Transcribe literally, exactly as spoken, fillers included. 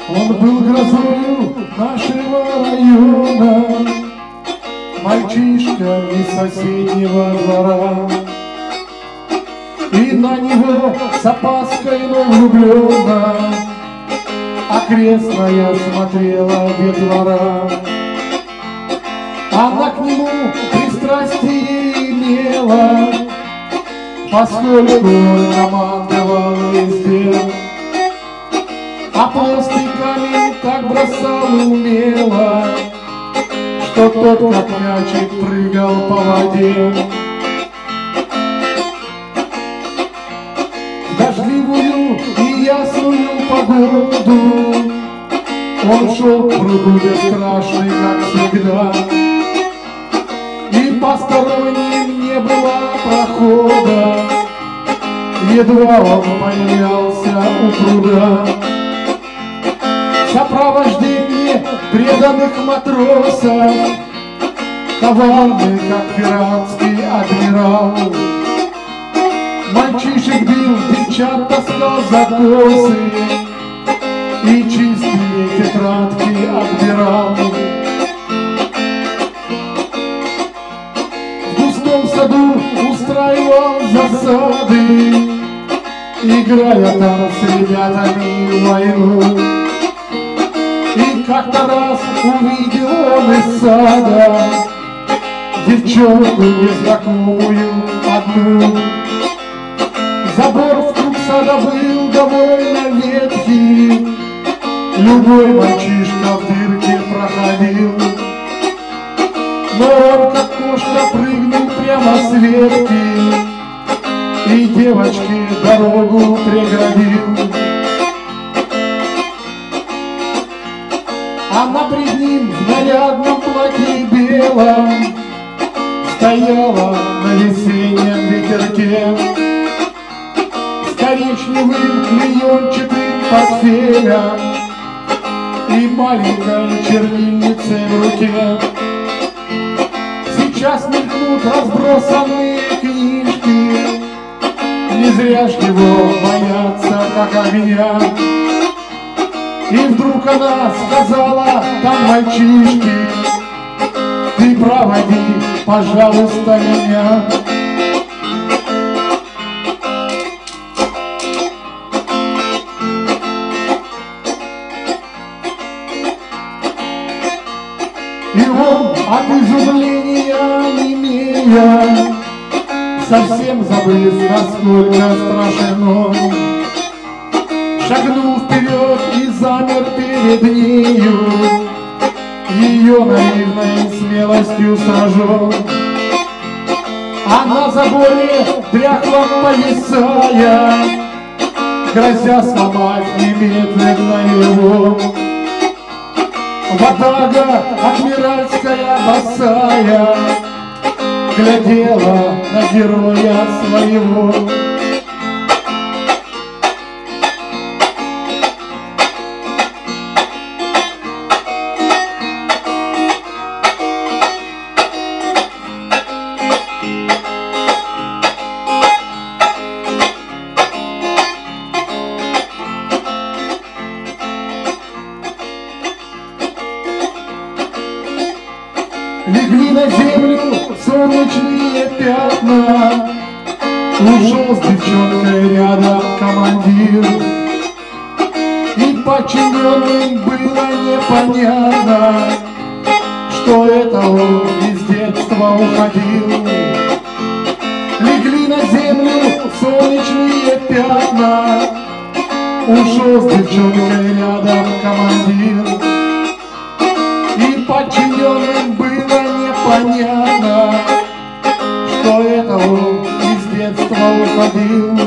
Он был грозою нашего района, мальчишка из соседнего двора. И на него с опаской, но влюбленно окрестная смотрела детвора. Она к нему пристрастие имела, поскольку он командовал везде. А плоский камень так бросал умело, что тот, как мячик, прыгал по воде. В дождливую и ясную погоду он шел к пруду бесстрашный, как всегда. И посторонним не было прохода, едва он появлялся у пруда. Сопровождение преданных матросов, коварный, как пиратский адмирал. Мальчишек бил, девчат таскал за косы и чистые тетрадки отбирал. В густом саду устраивал засады, играя там с ребятами в войну. И как-то раз увидел он из сада девчонку незнакомую одну. Забор вкруг сада был довольно ветхий, любой мальчишка в дырке проходил. Но он, как кошка, прыгнул прямо с ветки и девочке дорогу преградил. Она пред ним в нарядном платье белом стояла на весеннем ветерке с коричневым клеенчатым портфелем и маленькой чернильницей в руке. Сейчас мелькнут разбросанные книжки, не зря ж его боятся, как огня. И вдруг она сказала там мальчишке: ты проводи, пожалуйста, меня. И он от изумления немея, совсем забыв, насколько страшен он, шагнул вперед и замер перед нею, ее наивной смелостью сражен. А на заборе дряхло повисая, грозя сломать немедленно его, ватага адмиральская босая глядела на героя своего. Легли на землю солнечные пятна, ушел с девчонкой рядом командир. И подчиненным было непонятно, что это он из детства уходил. Легли на землю солнечные пятна, ушел с девчонкой рядом командир. И подчиненным было непонятно, что это он из детства уходил.